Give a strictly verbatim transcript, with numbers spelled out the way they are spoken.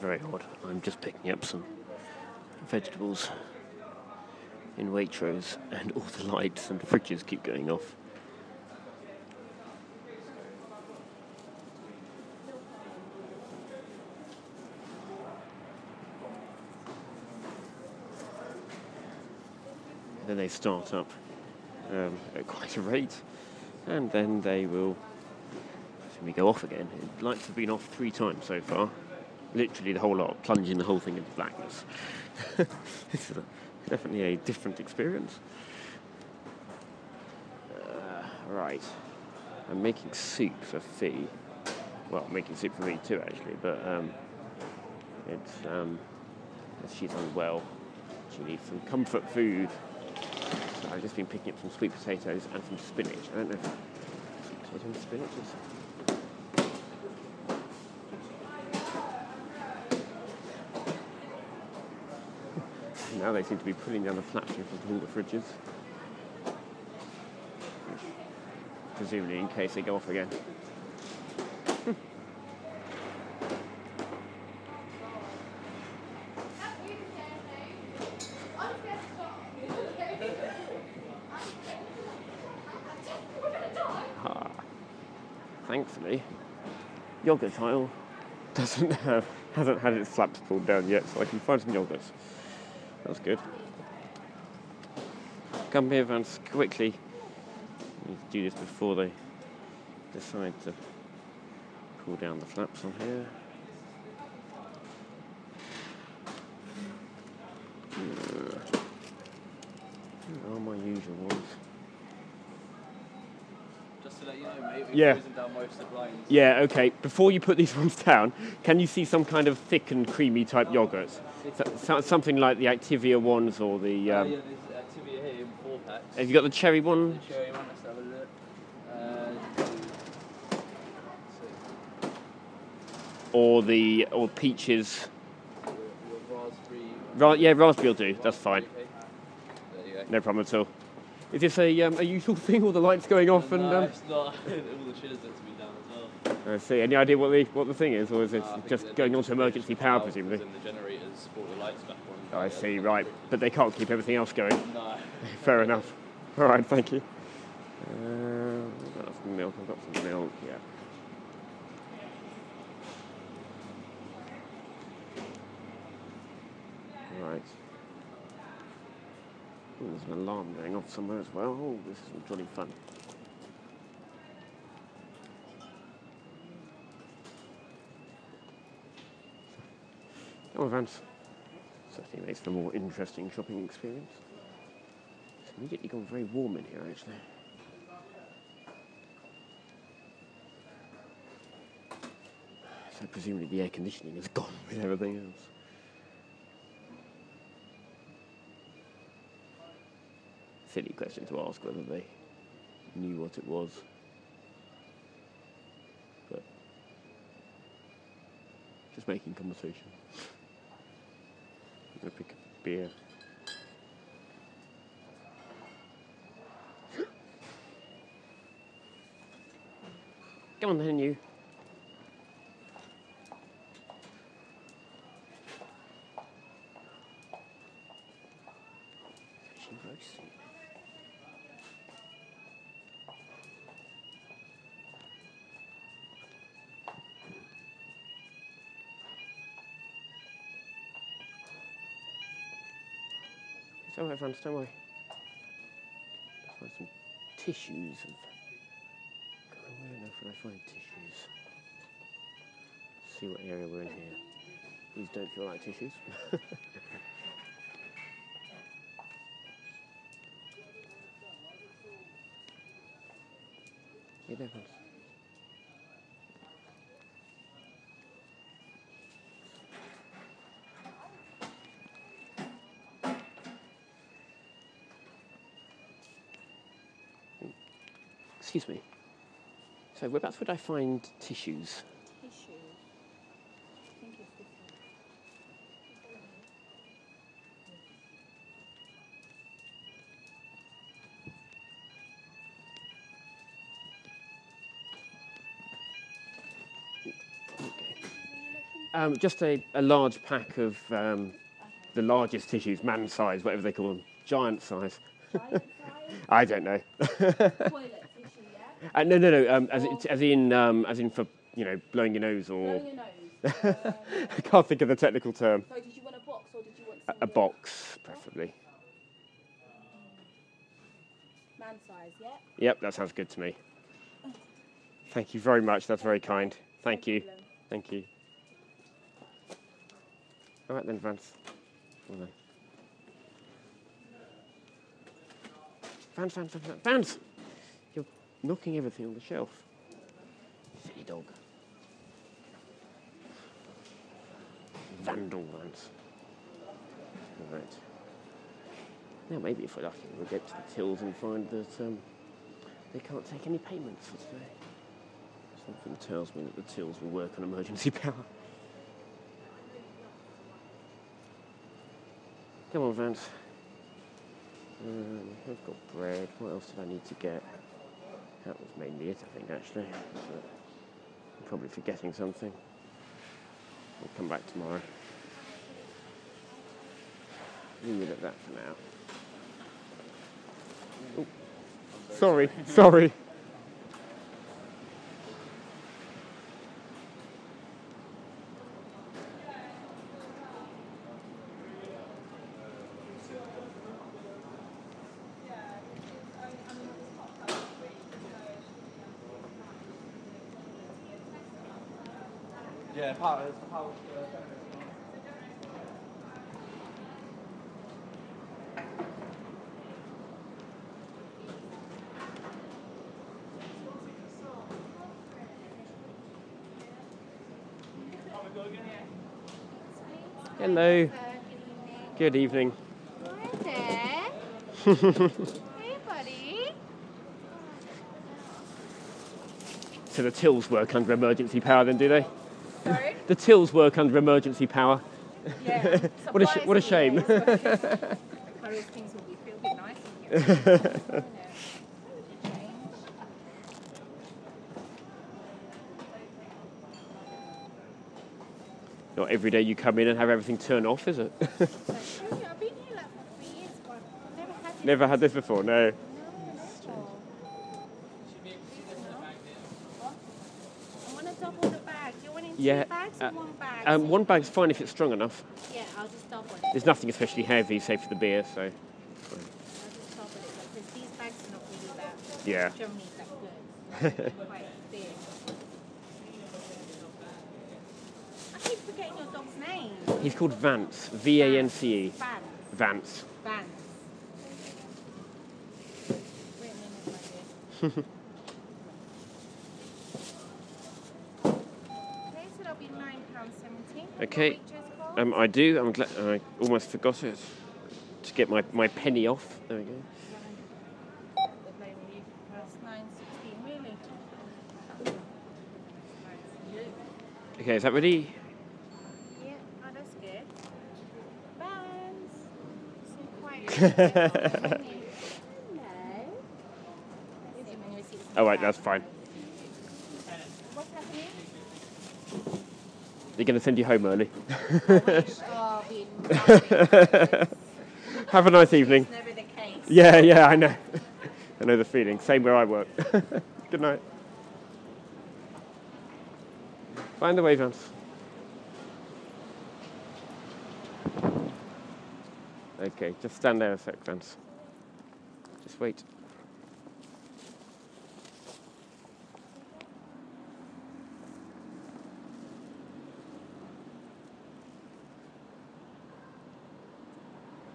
very odd. I'm just picking up some vegetables in Waitrose, and all the lights and fridges keep going off. And then they start up um, at quite a rate, and then they will we go off again. The lights have been off three times so far. Literally the whole lot, plunging the whole thing into blackness. This is a, definitely a different experience. Uh, right. I'm making soup for Fee. Well, making soup for me too, actually, but um, it's um, she's unwell. She needs some comfort food. So I've just been picking up some sweet potatoes and some spinach. I don't know if sweet potato and spinach is... Now they seem to be pulling down the flaps in front of all the fridges. Presumably in case they go off again. ah. Thankfully, yogurt aisle doesn't have, hasn't had its flaps pulled down yet, so I can find some yogurts. That's good. Come here, Vance, quickly. I need to do this before they decide to pull down the flaps on here. Where are my usual ones? Just to let you know, mate, we've yeah. frozen down most of the blinds. Yeah, okay. Before you put these ones down, can you see some kind of thick and creamy type Oh, yogurts? So, something like the Activia ones or the... Um, uh, yeah, there's Activia here in four packs. Have you got the cherry one? The cherry one, let's have a look. Uh, or the or peaches? raspberry. Ra- yeah, raspberry will do. That's fine. There you go. No problem at all. Is this a um, a usual thing? All the lights going off no, and... Um... it's not. All the chillers meant to be down as well. I see. Any idea what the what the thing is, or is it Uh, just going on to emergency power, presumably? And the generators brought the lights back on. Oh, I see. Right, but they can't keep everything else going. No. Fair enough. All right, thank you. Uh, I've got some milk. I've got some milk. Yeah. Right. Oh, there's an alarm going off somewhere as well. Oh, this is jolly fun. Oh, Vance. Certainly makes for a more interesting shopping experience. It's immediately gone very warm in here, actually. So presumably the air conditioning is gone with everything else. Silly question to ask whether they knew what it was. But just making conversation. I'm gonna pick a beer. Come on then, you. Fishing roasting. It's alright, Vance, don't worry. Let's find some tissues of... God, I don't know if I find tissues. See what area we're in here. These don't feel like tissues. Yeah, there, Vance. Excuse me. So whereabouts would I find tissues? Tissues. I think it's this one. Okay. Are you looking Um, just a, a large pack of um, the largest tissues, man size, whatever they call them, giant size. Giant size? I don't know. Toilet tissue, yeah? uh, no, no, no. Um, as, it, as in, um, as in for you know, blowing your nose or. Blowing your nose. Um, I can't think of the technical term. so did you want a box or did you want A, a single? box, preferably. Man size, yeah? Yep, that sounds good to me. Thank you very much. That's very kind. Thank No you. problem. Thank you. All right then, Vance. Well then. Vance, Vance, Vance, Vance, Vance! You're knocking everything on the shelf. Silly dog. Vandal, Vance. All right. Now maybe if we're lucky, we'll get to the tills and find that um, they can't take any payments for today. Something tells me that the tills will work on emergency power. Come on, Vance. Um, I've got bread. What else did I need to get? That was mainly it, I think, actually. So I'm probably forgetting something. We'll come back tomorrow. Leave it at that for now. Oh, sorry, sorry. Yeah, power. It's power. Hello. Good evening. Hi there. Hey, buddy. So the tills work under emergency power then, do they? Sorry? The tills work under emergency power. Yeah. What a sh- what a shame. Those things will be feel a bit nice in here. Not every day you come in and have everything turn off, is it? I've been here like for three years, but I've never had this. Never had this before, no. No, never. I want to double the bag. Do you want it in Yeah, two bags or uh, one bag? Um, one bag's fine if it's strong enough. Yeah, I'll just double it. There's nothing especially heavy, save for the beer, so. I'll just double it because these bags are not really that. Yeah. Germany's that good. Quite big. I keep forgetting your dog's name. He's called Vance, V A N C E. Van. Vance. Van. Wait a minute, my dear. Okay, so that'll be nine pounds seventy. Okay. Um, I do. I'm glad. I almost forgot it. To get my, my penny off. There we go. That's nine sixteen, really. Okay, is that ready? Yeah, oh, that's good. Bands. So quite. Hello. Oh, right, that's fine. What's happening? They're going to send you home early. Oh, being nice. Have a nice evening. It's never the case. Yeah, yeah, I know. I know the feeling. Same where I work. Good night. Find the way, Vance. Okay, just stand there a sec, Vance. Just wait.